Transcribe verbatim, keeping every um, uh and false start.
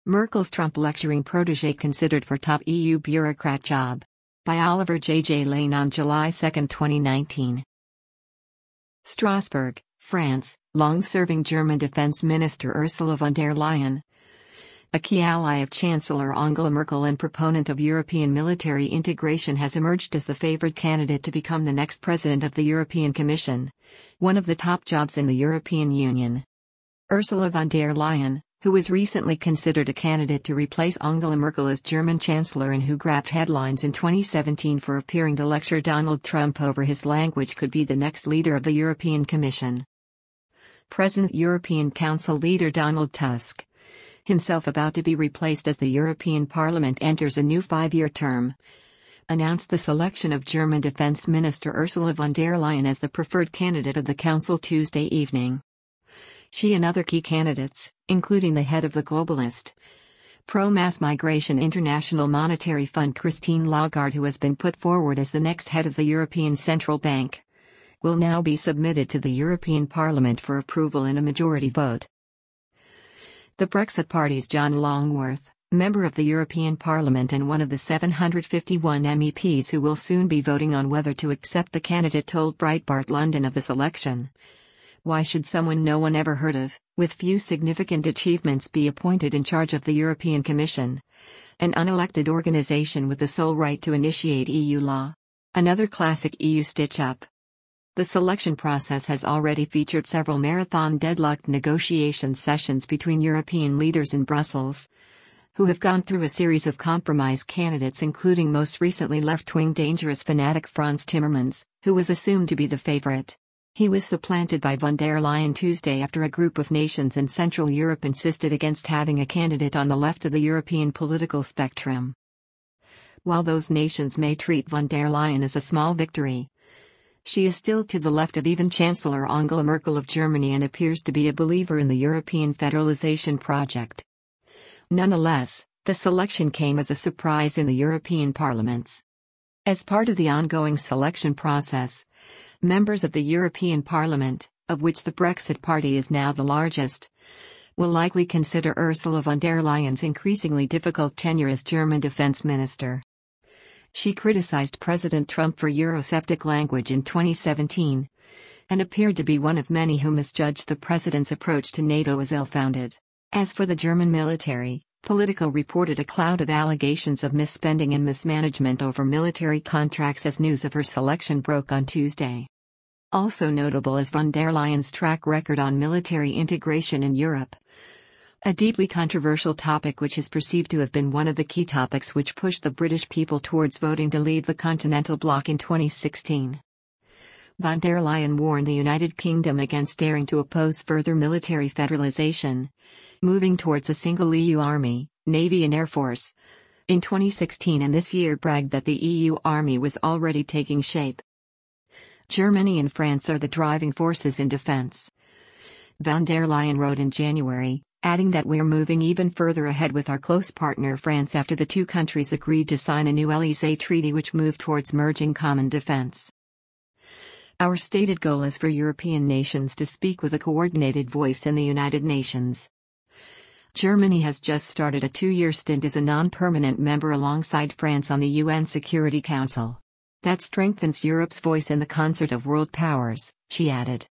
Merkel's Trump lecturing protege considered for top E U bureaucrat job. By Oliver J J Lane on July second, twenty nineteen. Strasbourg, France, long-serving German Defense Minister Ursula von der Leyen, a key ally of Chancellor Angela Merkel and proponent of European military integration, has emerged as the favored candidate to become the next president of the European Commission, one of the top jobs in the European Union. Ursula von der Leyen, who was recently considered a candidate to replace Angela Merkel as German Chancellor and who grabbed headlines in twenty seventeen for appearing to lecture Donald Trump over his language, could be the next leader of the European Commission. Present European Council leader Donald Tusk, himself about to be replaced as the European Parliament enters a new five-year term, announced the selection of German Defense Minister Ursula von der Leyen as the preferred candidate of the Council Tuesday evening. She and other key candidates, including the head of the globalist, pro-mass migration International Monetary Fund Christine Lagarde, who has been put forward as the next head of the European Central Bank, will now be submitted to the European Parliament for approval in a majority vote. The Brexit Party's John Longworth, member of the European Parliament and one of the seven hundred fifty-one M E Ps who will soon be voting on whether to accept the candidate, told Breitbart London of this election. Why should someone no one ever heard of, with few significant achievements, be appointed in charge of the European Commission, an unelected organization with the sole right to initiate E U law? Another classic E U stitch-up. The selection process has already featured several marathon deadlocked negotiation sessions between European leaders in Brussels, who have gone through a series of compromise candidates, including most recently left-wing dangerous fanatic Frans Timmermans, who was assumed to be the favorite. He was supplanted by von der Leyen Tuesday after a group of nations in Central Europe insisted against having a candidate on the left of the European political spectrum. While those nations may treat von der Leyen as a small victory, she is still to the left of even Chancellor Angela Merkel of Germany and appears to be a believer in the European federalization project. Nonetheless, the selection came as a surprise in the European parliaments. As part of the ongoing selection process, members of the European Parliament, of which the Brexit Party is now the largest, will likely consider Ursula von der Leyen's increasingly difficult tenure as German defense minister. She criticized President Trump for Eurosceptic language in twenty seventeen, and appeared to be one of many who misjudged the president's approach to NATO as ill-founded. As for the German military, Politico reported a cloud of allegations of misspending and mismanagement over military contracts as news of her selection broke on Tuesday. Also notable is von der Leyen's track record on military integration in Europe, a deeply controversial topic which is perceived to have been one of the key topics which pushed the British people towards voting to leave the continental bloc in twenty sixteen. Von der Leyen warned the United Kingdom against daring to oppose further military federalization, moving towards a single E U army, navy and air force, in twenty sixteen, and this year bragged that the E U army was already taking shape. Germany and France are the driving forces in defense, von der Leyen wrote in January, adding that we're moving even further ahead with our close partner France after the two countries agreed to sign a new Élysée treaty which moved towards merging common defense. Our stated goal is for European nations to speak with a coordinated voice in the United Nations. Germany has just started a two-year stint as a non-permanent member alongside France on the U N Security Council. That strengthens Europe's voice in the concert of world powers, she added.